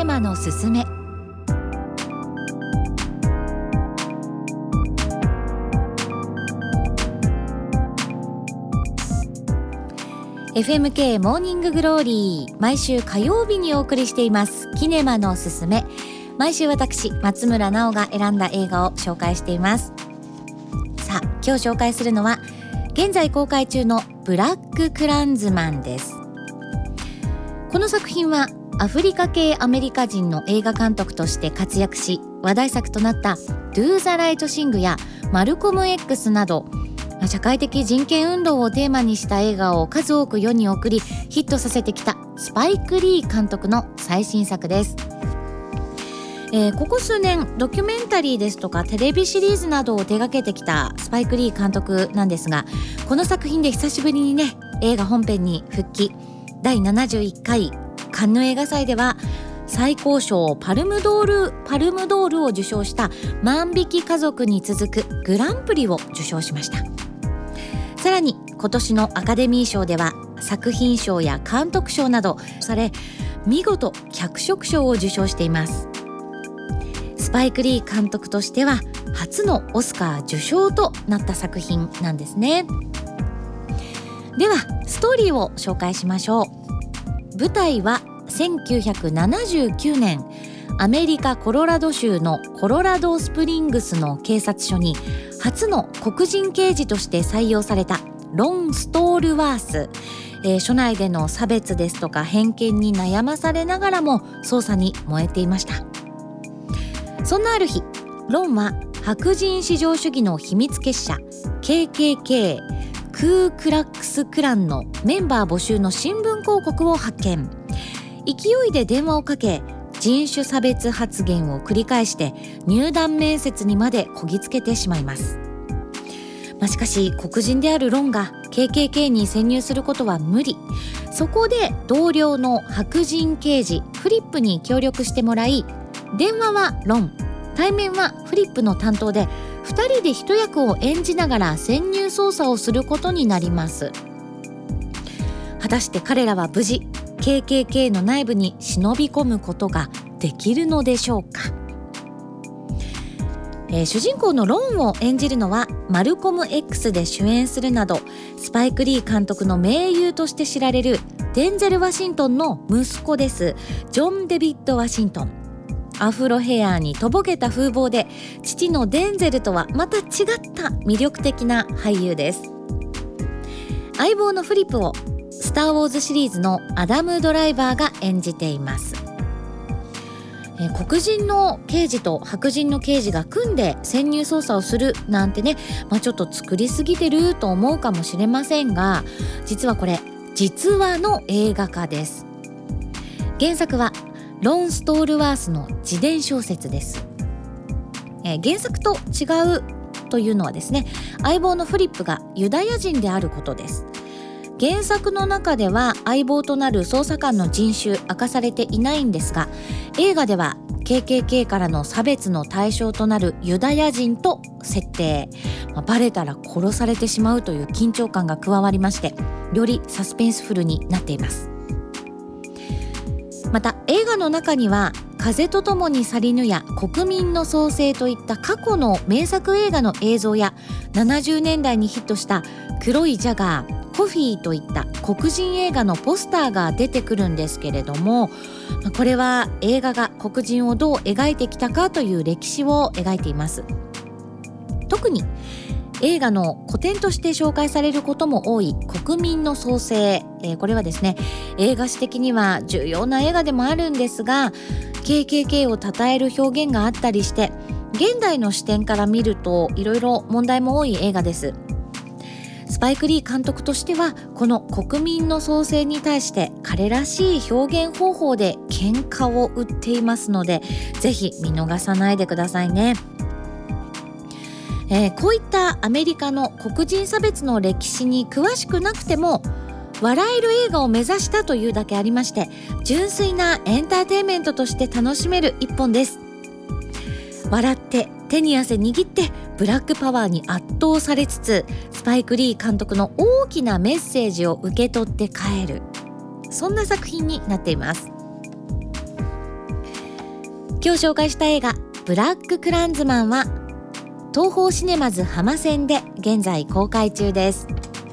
ネマのすすめ。FMK モーニンググローリー、毎週火曜日にお送りしていますキネマのすすめ。毎週私松村直が選んだ映画を紹介しています。さあ、今日紹介するのは現在公開中のブラッククランズマンです。この作品はアフリカ系アメリカ人の映画監督として活躍し、話題作となったDo the Right Thingやマルコム X など社会的人権運動をテーマにした映画を数多く世に送りヒットさせてきたスパイク・リー監督の最新作です。ここ数年ドキュメンタリーですとかテレビシリーズなどを手掛けてきたスパイク・リー監督なんですが、この作品で久しぶりにね、映画本編に復帰。第71回カンヌ映画祭では最高賞パルムドールを受賞した万引き家族に続くグランプリを受賞しました。さらに今年のアカデミー賞では作品賞や監督賞などされ、見事脚色賞を受賞しています。スパイク・リー監督としては初のオスカー受賞となった作品なんですね。ではストーリーを紹介しましょう。舞台は1979年、アメリカコロラド州のコロラドスプリングスの警察署に初の黒人刑事として採用されたロン・ストールワース。署内での差別ですとか偏見に悩まされながらも捜査に燃えていました。そんなある日、ロンは白人至上主義の秘密結社 KKK クークラックスクランのメンバー募集の新聞広告を発見。勢いで電話をかけ、人種差別発言を繰り返して入団面接にまでこぎつけてしまいます。しかし黒人であるロンが KKK に潜入することは無理。そこで同僚の白人刑事フリップに協力してもらい、電話はロン、対面はフリップの担当で2人で一役を演じながら潜入捜査をすることになります。果たして彼らは無事 KKK の内部に忍び込むことができるのでしょうか。主人公のロンを演じるのはマルコム X で主演するなどスパイク・リー監督の盟友として知られるデンゼル・ワシントンの息子です。ジョン・デビッド・ワシントン。アフロヘアにとぼけた風貌で父のデンゼルとはまた違った魅力的な俳優です。相棒のフリップをスター・ウォーズシリーズのアダム・ドライバーが演じています。黒人の刑事と白人の刑事が組んで潜入捜査をするなんてね、ちょっと作りすぎてると思うかもしれませんが、実はこれ実話の映画化です。原作はロン・ストールワースの自伝小説です。原作と違うというのはですね、相棒のフリップがユダヤ人であることです。原作の中では相棒となる捜査官の人種明かされていないんですが、映画では KKK からの差別の対象となるユダヤ人と設定、バレたら殺されてしまうという緊張感が加わりまして、よりサスペンスフルになっています。また映画の中には風とともに去りぬや国民の創生といった過去の名作映画の映像や70年代にヒットした黒いジャガー、コフィーといった黒人映画のポスターが出てくるんですけれども、これは映画が黒人をどう描いてきたかという歴史を描いています。特に映画の古典として紹介されることも多い国民の創生、これはですね、映画史的には重要な映画でもあるんですが、 KKK を称える表現があったりして、現代の視点から見るといろいろ問題も多い映画です。スパイク・リー監督としてはこの国民の創生に対して彼らしい表現方法で喧嘩を売っていますので、ぜひ見逃さないでくださいね。こういったアメリカの黒人差別の歴史に詳しくなくても笑える映画を目指したというだけありまして、純粋なエンターテインメントとして楽しめる一本です。笑って手に汗握ってブラックパワーに圧倒されつつ、スパイク・リー監督の大きなメッセージを受け取って帰る、そんな作品になっています。 今日紹介した映画ブラッククランズマンは東宝シネマズ浜線で現在公開中です。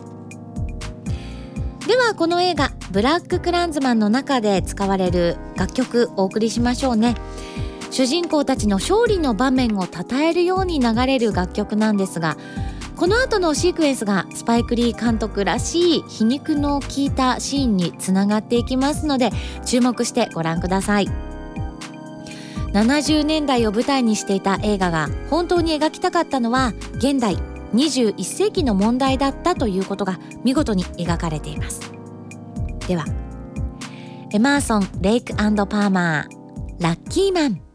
ではこの映画ブラッククランズマンの中で使われる楽曲お送りしましょうね。主人公たちの勝利の場面を称えるように流れる楽曲なんですが、この後のシークエンスがスパイク・リー監督らしい皮肉の効いたシーンにつながっていきますので注目してご覧ください。70年代を舞台にしていた映画が本当に描きたかったのは現代21世紀の問題だったということが見事に描かれています。ではエマーソン・レイク&パーマー、ラッキーマン。